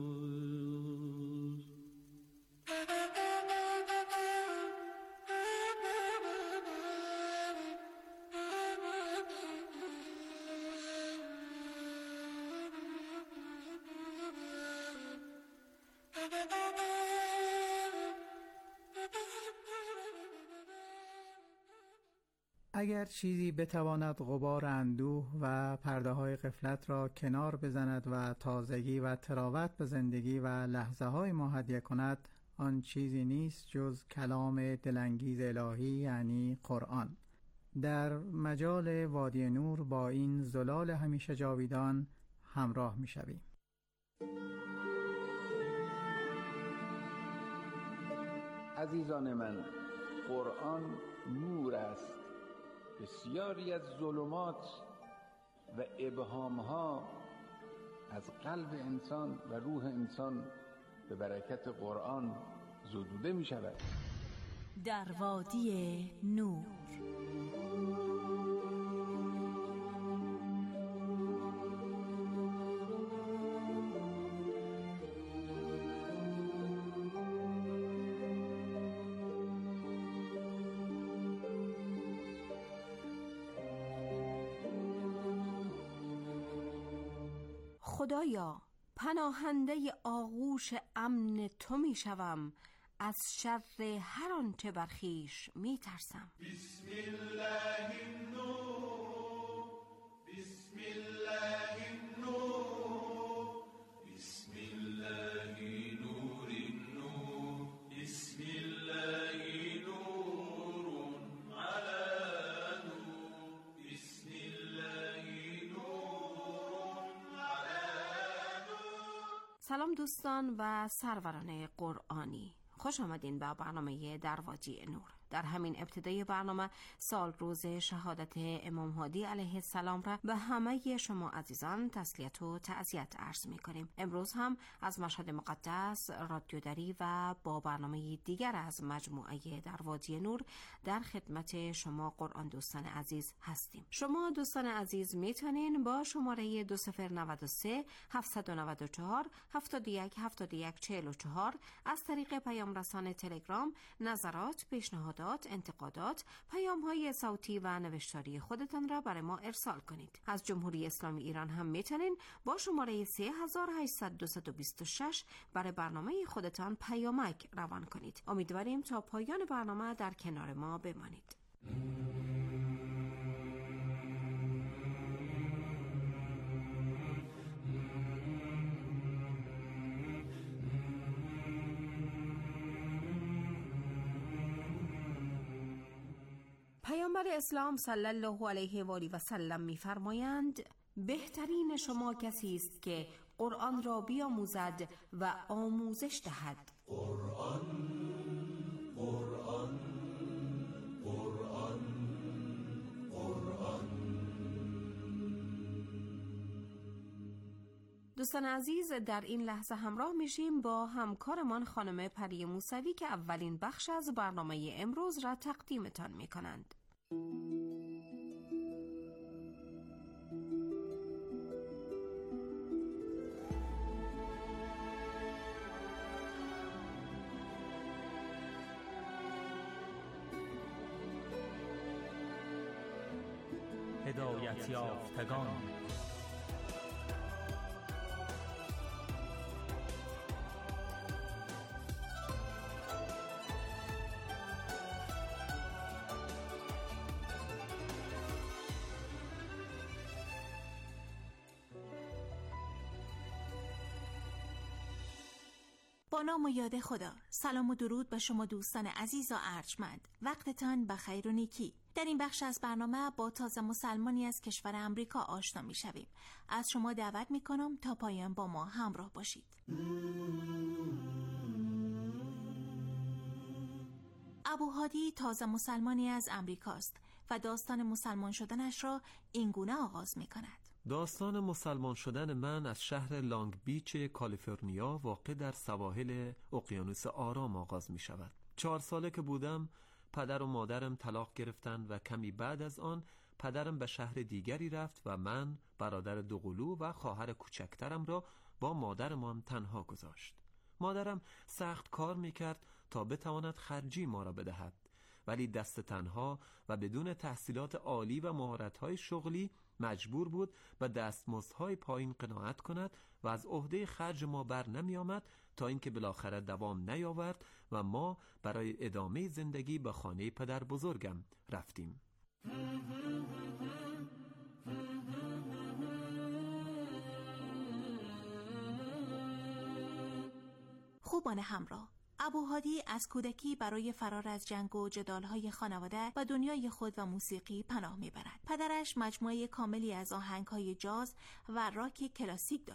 [SPEAKER 12] اگر چیزی بتواند غبار اندوه و پرده های غفلت را کنار بزند و تازگی و تراوت به زندگی و لحظه های ما هدیه کند، آن چیزی نیست جز کلام دلانگیز الهی، یعنی قرآن. در مجال وادی نور با این زلال همیشه جاویدان همراه می شویم.
[SPEAKER 13] عزیزان من، قرآن نور است. بسیاری از ظلمات و ابهامها از قلب انسان و روح انسان به برکت قرآن زدوده می شود.
[SPEAKER 14] در وادی نور.
[SPEAKER 15] خدایا، پناهنده آغوش امن تو می شوم، از شر هر آنچه بر خویش می ترسم.
[SPEAKER 2] بسم الله النور، بسم الله النور، بسم الله نور النور، بسم الله نور على نور، بسم الله نور على نور.
[SPEAKER 15] سلام دوستان و سروران قرآنی، خوش آمدین به برنامه در وادی نور. در همین ابتدای برنامه سال روز شهادت امام هادی علیه السلام را به همه شما عزیزان تسلیت و تعزیت عرض می کنیم. امروز هم از مشهد مقدس رادیو دری و با برنامه دیگر از مجموعه در وادی نور در خدمت شما قرآن دوستان عزیز هستیم. شما دوستان عزیز می تونین با شماره 2093 794 71 71 44 از طریق پیام رسان تلگرام نظرات، پیشنهادات، انتقادات، پیام‌های صوتی و نوشتاری خودتان را برای ما ارسال کنید. از جمهوری اسلامی ایران هم میتونین با شماره 3800 برای برنامه خودتان پیامک روان کنید. امیدواریم تا پایان برنامه در کنار ما بمانید. پیامبر اسلام صلی الله علیه و آله و سلم می‌فرمایند بهترین شما کسی است که قرآن را بیاموزد و آموزش دهد.
[SPEAKER 2] قرآن قرآن قرآن قرآن.
[SPEAKER 15] دوستان عزیز، در این لحظه همراه میشیم با همکارمان خانم پری موسوی که اولین بخش از برنامه امروز را تقدیمتان میکنند.
[SPEAKER 8] هدایت یافتگان.
[SPEAKER 14] با نام و یاد خدا، سلام و درود به شما دوستان عزیز و ارجمند. وقتتان بخیر و نیکی. در این بخش از برنامه با تازه مسلمانی از کشور امریکا آشنا می شویم. از شما دعوت می کنم تا پایان با ما همراه باشید. ابوهادی تازه مسلمانی از امریکاست و داستان مسلمان شدنش را اینگونه آغاز می کند.
[SPEAKER 5] داستان مسلمان شدن من از شهر لانگ بیچ کالیفرنیا واقع در سواحل اقیانوس آرام آغاز می شود. 4 ساله که بودم پدر و مادرم طلاق گرفتند و کمی بعد از آن پدرم به شهر دیگری رفت و من، برادر دوقلو و خواهر کوچکترم را با مادرمان تنها گذاشت. مادرم سخت کار میکرد تا بتواند خرجی ما را بدهد، ولی دست تنها و بدون تحصیلات عالی و مهارت‌های شغلی مجبور بود به دستمزدهای پایین قناعت کند و از عهده خرج ما بر نمی آمد تا اینکه بالاخره دوام نیاورد و ما برای ادامه زندگی به خانه پدر بزرگم رفتیم.
[SPEAKER 14] خوبان همراه، ابوهادی از کودکی برای فرار از جنگ و جدال‌های خانواده و دنیای خود و موسیقی پناه می‌برد. پدرش مجموعه کاملی از آهنگ‌های جاز و راک کلاسیک داشت.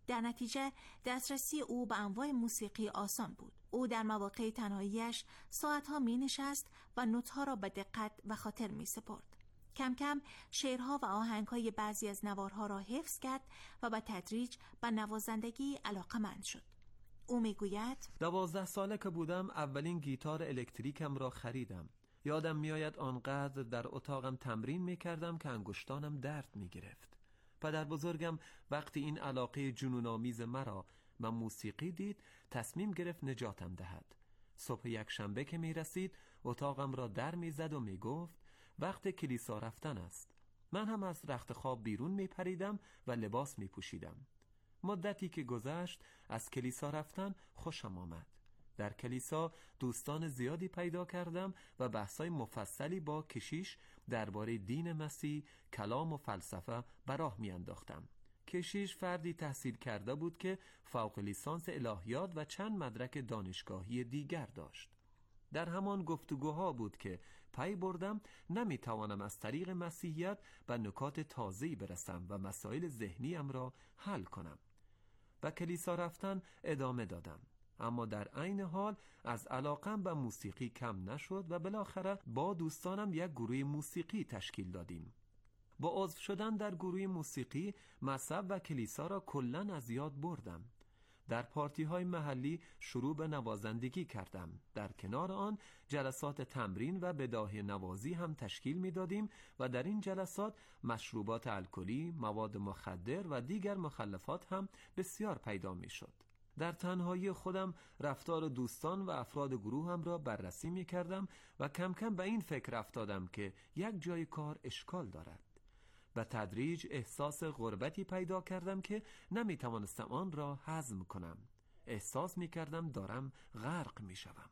[SPEAKER 14] در نتیجه دسترسی او به انواع موسیقی آسان بود. او در مواقع تنهاییش ساعتها می نشست و نوت‌ها را به دقت و خاطر می سپرد. کم کم شعرها و آهنگ‌های بعضی از نوارها را حفظ کرد و به تدریج به نوازندگی علاقه‌مند شد. او میگوید
[SPEAKER 5] 12 ساله که بودم اولین گیتار الکتریکم را خریدم. یادم میآید آنقدر در اتاقم تمرین میکردم که انگشتانم درد میگرفت. پدر بزرگم وقتی این علاقه جنون‌آمیز مرا به موسیقی دید تصمیم گرفت نجاتم دهد. صبح یک شنبه که میرسید اتاقم را در میزد و میگفت وقت کلیسا رفتن است. من هم از رخت خواب بیرون میپریدم و لباس میپوشیدم. مدتی که گذشت از کلیسا رفتن خوشم آمد. در کلیسا دوستان زیادی پیدا کردم و بحث‌های مفصلی با کشیش درباره دین مسیح، کلام و فلسفه به راه میانداختم. کشیش فردی تحصیل کرده بود که فوق لیسانس الهیات و چند مدرک دانشگاهی دیگر داشت. در همان گفتگوها بود که پی بردم نمیتوانم از طریق مسیحیت به نکات تازه‌ای برسم و مسائل ذهنیم را حل کنم. به کلیسا رفتن ادامه دادم، اما در عین حال از علاقم به موسیقی کم نشد و بالاخره با دوستانم یک گروه موسیقی تشکیل دادیم. با عضو شدن در گروه موسیقی مذهب و کلیسا را کلاً از یاد بردم. در پارتی های محلی شروع به نوازندگی کردم. در کنار آن جلسات تمرین و بداهه نوازی هم تشکیل می دادیم و در این جلسات مشروبات الکلی، مواد مخدر و دیگر مخلفات هم بسیار پیدا می شد. در تنهایی خودم رفتار دوستان و افراد گروهم را بررسی می کردم و کم کم به این فکر افتادم که یک جای کار اشکال دارد. به تدریج احساس غربتی پیدا کردم که نمی توانستم آن را هضم کنم. احساس می کردم دارم غرق می شوم.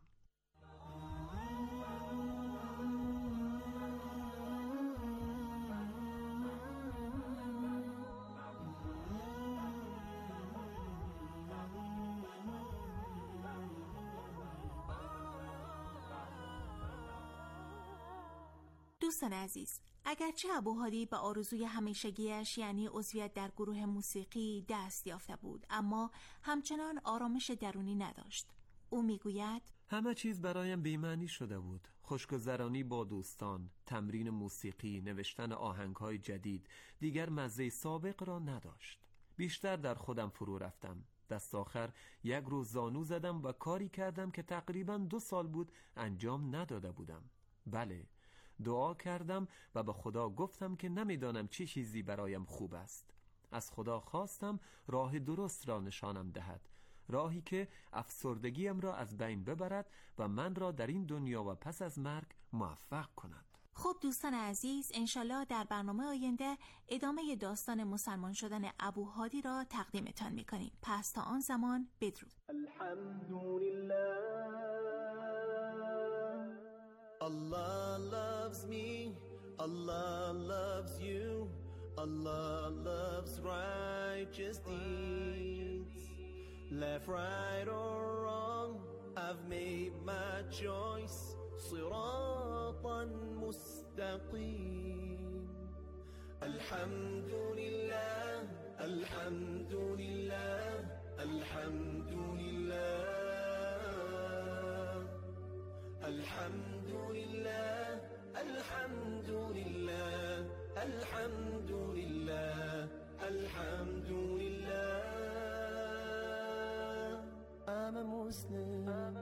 [SPEAKER 14] دوستان عزیز، اگرچه ابوهادی به آرزوی همیشگیش یعنی عضویت در گروه موسیقی دست یافته بود، اما همچنان آرامش درونی نداشت. او میگوید
[SPEAKER 5] همه چیز برایم بی‌معنی شده بود. خوشگذرانی با دوستان، تمرین موسیقی، نوشتن آهنگ‌های جدید دیگر مزه سابق را نداشت. بیشتر در خودم فرو رفتم. دست آخر یک روز زانو زدم و کاری کردم که تقریباً 2 سال بود انجام نداده بودم. بله، دعا کردم و به خدا گفتم که نمیدانم چه چیزی برایم خوب است. از خدا خواستم راه درست را نشانم دهد، راهی که افسردگیم را از بین ببرد و من را در این دنیا و پس از مرگ موفق کند.
[SPEAKER 14] خب دوستان عزیز، انشالله در برنامه آینده ادامه داستان مسلمان شدن ابوهادی را تقدیمتان میکنیم. پس تا آن زمان بدرود.
[SPEAKER 2] الحمدلله Allah loves me, Allah loves you, Allah loves righteous deeds. Left, right or wrong, I've made my choice. صراطا مستقيم. الحمد لله, الحمد لله, الحمد لله. الحمد لله, الحمد لله, الحمد لله, الحمد لله. I'm a Muslim.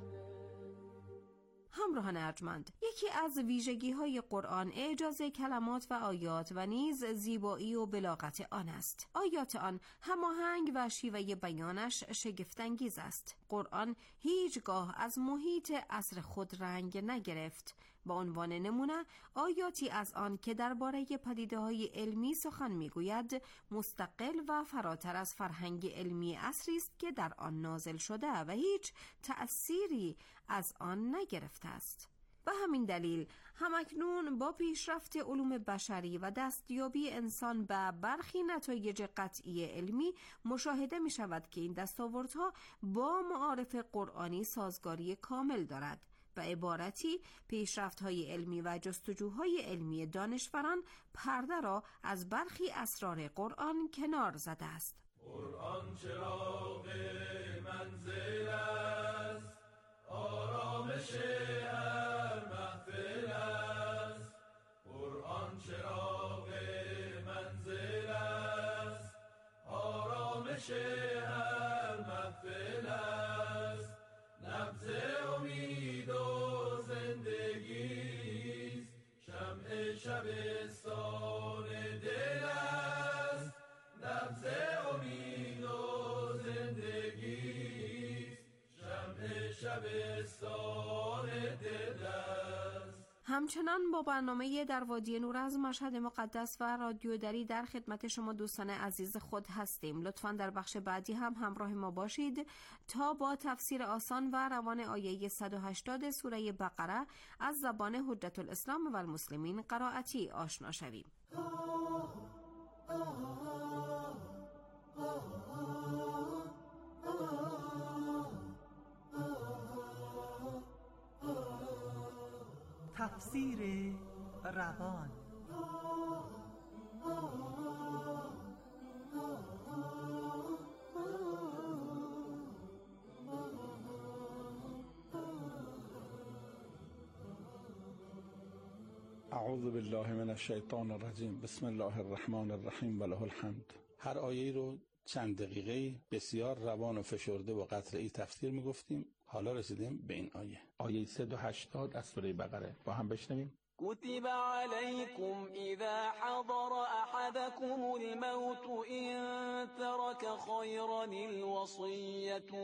[SPEAKER 15] همراهان ارجمند، یکی از ویژگی‌های قرآن اعجاز کلمات و آیات و نیز زیبایی و بلاغت آن است. آیات آن هماهنگ و شیوه بیانش شگفت‌انگیز است. قرآن هیچگاه از محیط عصر خود رنگ نگرفت. به عنوان نمونه آیاتی از آن که درباره پدیده‌های علمی سخن می‌گوید مستقل و فراتر از فرهنگ علمی عصری است که در آن نازل شده و هیچ تأثیری از آن نگرفته است. به همین دلیل همکنون با پیشرفت علوم بشری و دستیابی انسان به برخی نتایج قطعی علمی مشاهده می شود که این دستاوردها با معارف قرآنی سازگاری کامل دارد. به عبارتی پیشرفت‌های علمی و جستجوهای علمی دانشوران پرده را از برخی اسرار قرآن کنار زده است.
[SPEAKER 2] قرآن چراغ منزل است، آرامش هر محفل است. قرآن چراغ منزل است، آرامش هر محفل است. نبض امید و زندگی است، شمع شبستان دل است. نبض امید و زندگی است، شمع شبستان دل است.
[SPEAKER 15] همچنان با برنامه در وادی نور از مشهد مقدس و رادیو دری در خدمت شما دوستان عزیز خود هستیم. لطفاً در بخش بعدی هم همراه ما باشید تا با تفسیر آسان و روان آیه 180 سوره بقره از زبان حجت الاسلام و المسلمین قرائتی آشنا شویم.
[SPEAKER 16] تفسیر روان.
[SPEAKER 17] اعوذ بالله من الشیطان الرجیم. بسم الله الرحمن الرحیم و له الحمد. هر آیه رو چند دقیقه بسیار روان و فشرده و قطعی تفسیر میگفتیم. حالا رسیدیم به این آیه 180 از سوره بقره. با هم بشنویم.
[SPEAKER 10] كتب عليكم إذا حضر أحدكم الموت إن ترك خيرا الوصية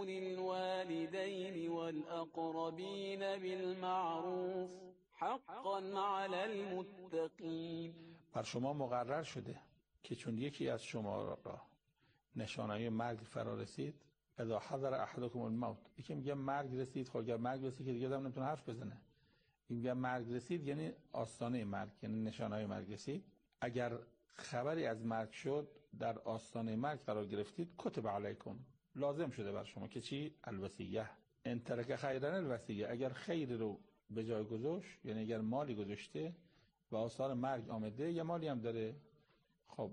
[SPEAKER 10] للوالدين والأقربين بالمعروف حقا على المتقين.
[SPEAKER 17] بر شما مقرر شده که چون یکی از شما را نشانه مرگ فرا رسید، اذا حضر احدکم الموت، یکی میگه مرگ رسید، خب اگر مرگ رسید که دیگه آدم نمیتونه حرف بزنه. این میگه مرگ رسید یعنی آستانه مرگ، یعنی نشانه مرگ رسید. اگر خبری از مرگ شد در آستانه مرگ قرار گرفتید، کتب علیکم، لازم شده بر شما که چی؟ الوصیه. ان ترک خیرا الوصیه، اگر خیر رو به جای گذاشت، یعنی اگر مالی گذاشته و آثار مرگ آمده، یا مالی هم داره، خب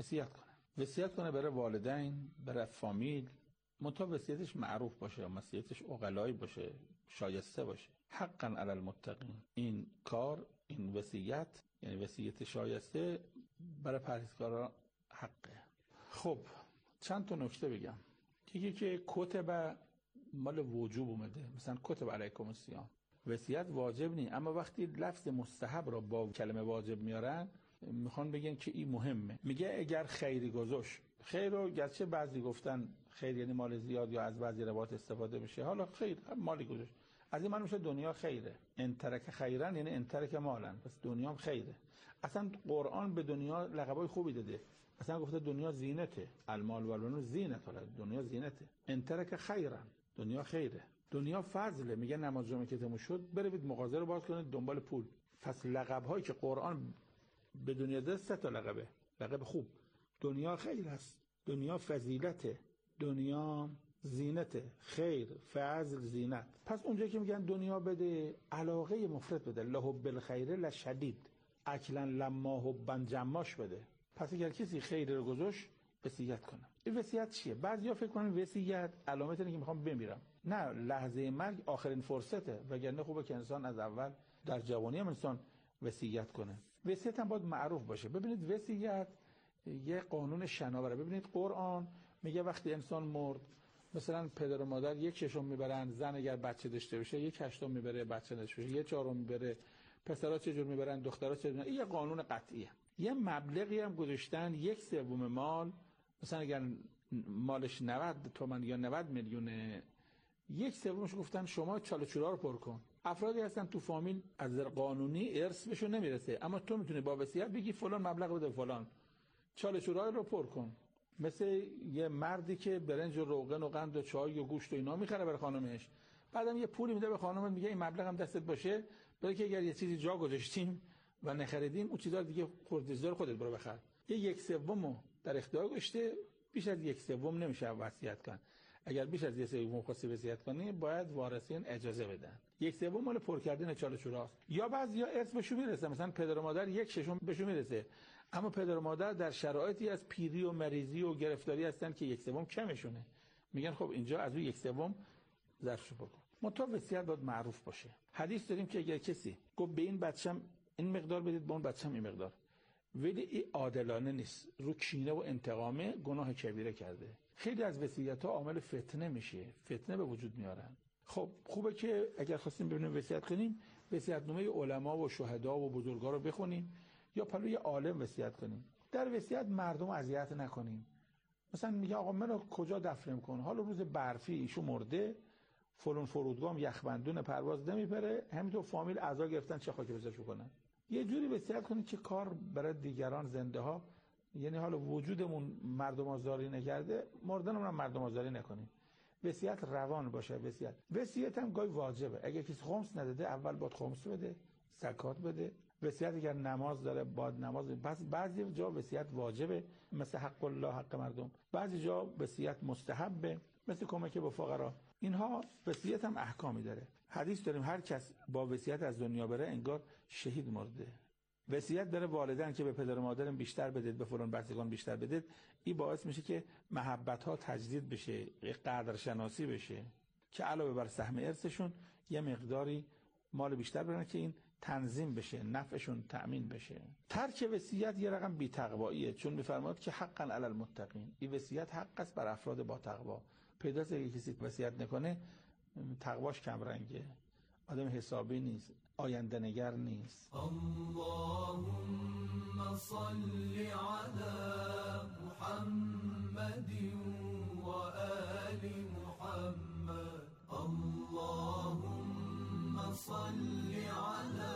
[SPEAKER 17] وصیت کنه برای والدین، برای فامیل، منتها وصیتش معروف باشه، وصیتش عقلایی باشه، شایسته باشه. حقا علی المتقین، این کار، این وصیت یعنی وصیت شایسته برای پرهیزکاران حقه. خب چند تا نکته بگم. یکی که کتب مال وجوب اومده، مثلا کتب علیکم الصیام، وصیت واجب نیست، اما وقتی لفظ مستحب را با کلمه واجب میارن میخوان بگن که این مهمه. میگه اگر خیری گذاشت، خیر رو گرچه بعضی گفتن خیر یعنی مال زیاد یا از بعضی روایات استفاده میشه، حالا خیر مالی گذاشت، از این معنی میشه دنیا خیره. ان ترک خیرن یعنی ان ترک مالن، پس دنیا هم خیره. اصلا قرآن به دنیا لقبای خوبی داده، اصلا گفته دنیا زینته، المال و البنون زینت، دنیا زینته. ان ترک خیرن، دنیا خیره. دنیا فضله، میگه نماز جمعه که تموم شد بروید مغازه رو باز کنید دنبال پول. پس لقب‌هایی که قرآن به دنیا داده 3 تا لقبه، لقب خوب. دنیا خیر است، دنیا فضیلته، دنیا زینته، خیر، فضل، زینت. پس اونجایی که میگن دنیا بده، علاقه مفرد بده، لهب بالخیر لشدید، اکلا لما حبا جماش بده. پس اگر کسی خیر رو گذاشت وصیت کنه. این وصیت چیه؟ بعضیا فکر کنن وصیت علامت اینه که میخوام بمیرم. نه، لحظه مرگ آخرین فرصته، وگرنه خوبه که انسان از اول در جوانی هم انسان وصیت کنه. وصیت هم باید معروف باشه. ببینید وصیت یه قانون شناوره. ببینید قرآن میگه وقتی انسان مرد، مثلا پدر و مادر 1/6 میبرن، زن اگر بچه داشته باشه 1/8 میبره، بچه داشته باشه 1/4 میبره، پسرا چه جور میبرن، دخترا چه جور. این یه قانون قطعیه. یه مبلغی هم گذاشتن 1/3 مال، مثلا اگر مالش 90 تومن یا 90 میلیونه، 1/3 گفتن شما چاله چورا رو پر کن. افرادی هستن تو فامیل از قانونی ارث بهشون نمیرسه، اما تو میتونی با وصیت بگی فلان مبلغ بده فلان، چاله چورا رو پر کن. مثل یه مردی که برنج و روغن و قند و چای و گوشت و اینا میخره برای خانمش، بعدم یه پولی میده به خانمت، میگه این مبلغ هم دستت باشه برای که اگر یه چیزی جا گذاشتیم و نخریدیم اون چیزا دیگه خوردیزار خودت برو بخر. یه 1/3 در اختیار گذاشته، بیش از 1/3 نمیشه وصیت کن. اگر بیش از 1/3 خواستی وصیت کنی باید وارثین اجازه بدن. 1/3 مال پر کردن چاله چوراست. یا بعضیا ارث بهشون میرسه، مثلا پدر و مادر 1/6 بهشون میرسه، اما پدر و مادر در شرایطی از پیری و مریضی و گرفتاری هستن که 1/3 کمشونه، میگن خب اینجا از اون 1/3 ظرفشو پر کن. منتها وصیت باید معروف باشه. حدیث داریم که اگر کسی گفت به این بچم این مقدار بدید، به اون بچم این مقدار، ولی این عادلانه نیست، رو کینه و انتقامه، گناه کبیره کرده. خیلی از وصیت‌ها عامل فتنه میشه، فتنه به وجود میارن. خب خوبه که اگر خواستیم ببینیم وصیت کنیم، وصیت‌نامه علما و شهدا و بزرگا رو بخونیم یا پلوی عالم وصیت کنیم. در وصیت مردم اذیت نکنیم. مثلا میگه آقا منو کجا دفن کن، حالا روز برفی ایشو مرده، فلان فرودگاه یخبندون پرواز نمیپره، همینطور فامیل اعضا گرفتن چه خاکی بزرگش کنن. یه جوری وصیت کنید که کار برای دیگران زنده ها، یعنی حالا وجودمون مردم آزاری نکرده، مردنمون هم مردم آزاری نکنیم. وصیت روان باشه. وصیت هم گاهی واجبه. اگه کسی خمس نداده اول باید خمس بده، زکات بده. وصیت اگر نماز داره باید نماز بده. پس بعضی جا وصیت واجبه مثل حق الله حق مردم، بعضی جا وصیت مستحبه مثل کمک به فقرا. اینها وصیت هم احکامی داره. حدیث داریم هر کس با وصیت از دنیا بره انگار شهید مرده. وصیت داره والدین که به پدر و مادرم بیشتر بدید، به فلان بچگان بیشتر بدید، این باعث میشه که محبت ها تجدید بشه، قدر شناسی بشه، که علاوه بر سهم ارثشون یه مقداری مال بیشتر برن که این تنظیم بشه، نفعشون تأمین بشه. ترک وصیت یه رقم بی‌تقواییه، چون میفرماد که حقا علی المتقین، این وصیت حق است بر افراد با تقوا. پیداست اگه کسی وصیت نکنه تقواش کم رنگه، آدم حسابی نیست، آینده نگر نیست.
[SPEAKER 2] اللهم صل علی محمد و آل محمد. اللهم صل علی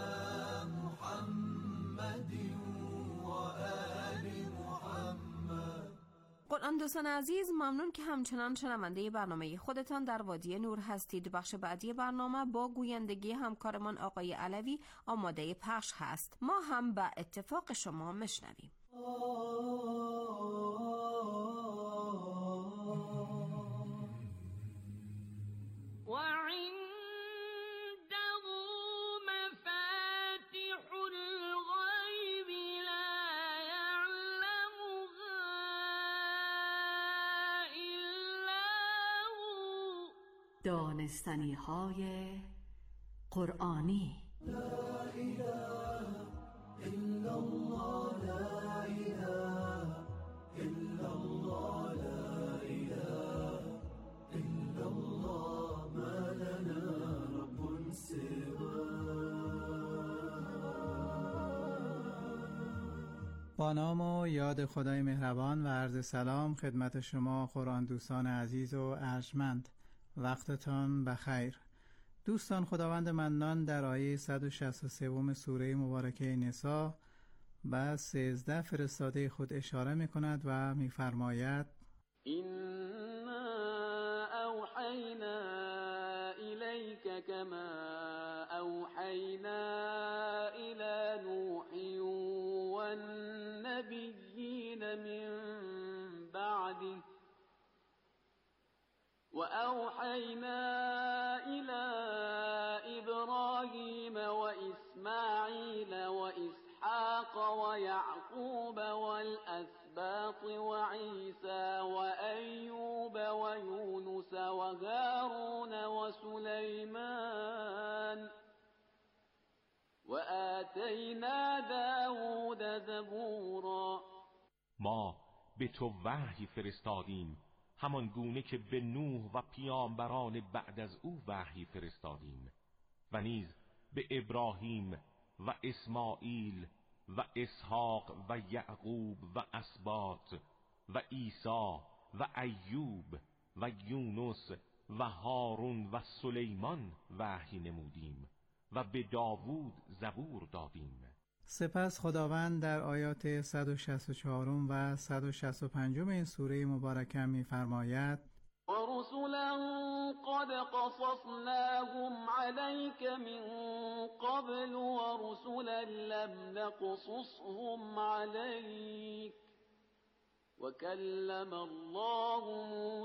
[SPEAKER 2] محمد و آل محمد.
[SPEAKER 15] قرآن دوستان عزیز، ممنون که همچنان شنونده برنامه خودتان در وادی نور هستید. بخش بعدی برنامه با گویندگی همکارمان آقای علوی آماده پخش هست. ما هم به اتفاق شما مشنویم.
[SPEAKER 1] دانستنی های قرآنی.
[SPEAKER 2] لا اله الا الله، لا اله الا الله، لا اله الا الله، ما لنا رب
[SPEAKER 12] با نام و یاد خدای مهربان و عرض سلام خدمت شما قرآن دوستان عزیز و ارجمند. وقتتان بخیر. دوستان، خداوند منان در آیه 163 سوره مبارکه نساء به 13 فرستاده خود اشاره می کند و می فرماید
[SPEAKER 18] اینا اوحینا الیک کما اوحینا الی نوح و النبیین من بعده وأوحينا إلى إبراهيم وإسماعيل وإسحاق ويعقوب والأسباط وعيسى وأيوب ويونس وهارون وسليمان وآتينا داود زبورا.
[SPEAKER 19] ما به تو وحی فرستادیم همان گونه که به نوح و پیامبران بعد از او وحی فرستادیم و نیز به ابراهیم و اسماعیل و اسحاق و یعقوب و اسباط و عیسی و ایوب و یونس و هارون و سلیمان وحی نمودیم و به داوود زبور دادیم.
[SPEAKER 12] سپس خداوند در آیات 164 و 165 این سوره مبارکه می فرماید
[SPEAKER 18] و رسولا قد قصصناهم عليك من قبل و رسولا لم نقصصهم عليك و کلم الله